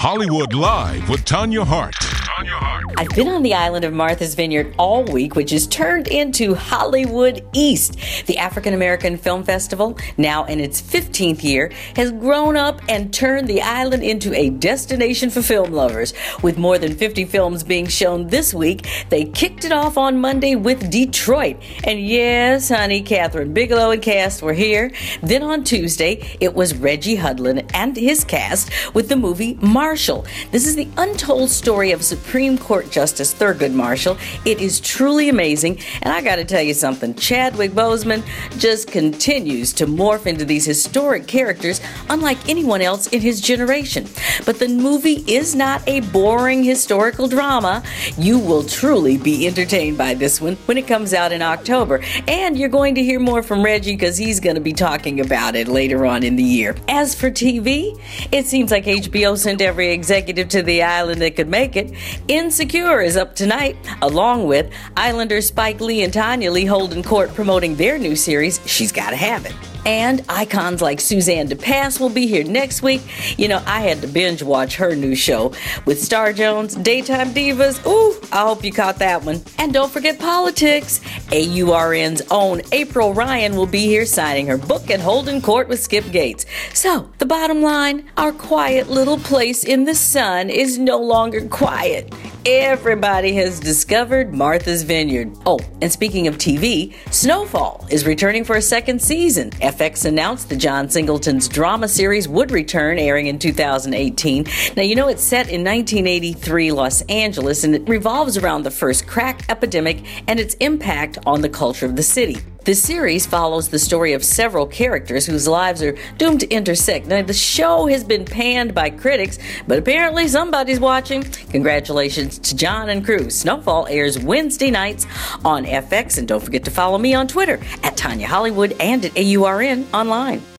Hollywood Live with Tanya Hart. I've been on the island of Martha's Vineyard all week, which is turned into Hollywood East. The African American Film Festival, now in its 15th year, has grown up and turned the island into a destination for film lovers. With more than 50 films being shown this week, they kicked it off on Monday with Detroit. And yes, honey, Catherine Bigelow and cast were here. Then on Tuesday, it was Reggie Hudlin and his cast with the movie Marshall. This is the untold story of Supreme Court Justice Thurgood Marshall. It is truly amazing, and I gotta tell you something, Chadwick Boseman just continues to morph into these historic characters unlike anyone else in his generation. But the movie is not a boring historical drama. You will truly be entertained by this one when it comes out in October, and you're going to hear more from Reggie because he's going to be talking about it later on in the year. As for TV, it seems like HBO sent every executive to the island that could make it. Insecure is up tonight, along with Islanders Spike Lee and Tanya Lee holding court promoting their new series, She's Gotta Have It. And icons like Suzanne DePass will be here next week. You know, I had to binge watch her new show with Star Jones, Daytime Divas. Ooh, I hope you caught that one. And don't forget politics. AURN's own April Ryan will be here signing her book and holding court with Skip Gates. So, the bottom line, our quiet little place in the sun is no longer quiet. Everybody has discovered Martha's Vineyard. Oh, and speaking of TV, Snowfall is returning for a second season. FX announced the John Singleton's drama series would return, airing in 2018. Now, you know it's set in 1983 Los Angeles, and it revolves around the first crack epidemic and its impact on the culture of the city. The series follows the story of several characters whose lives are doomed to intersect. Now, the show has been panned by critics, but apparently somebody's watching. Congratulations to John and crew. Snowfall airs Wednesday nights on FX, and don't forget to follow me on Twitter at Tanya Hollywood and at AURN online.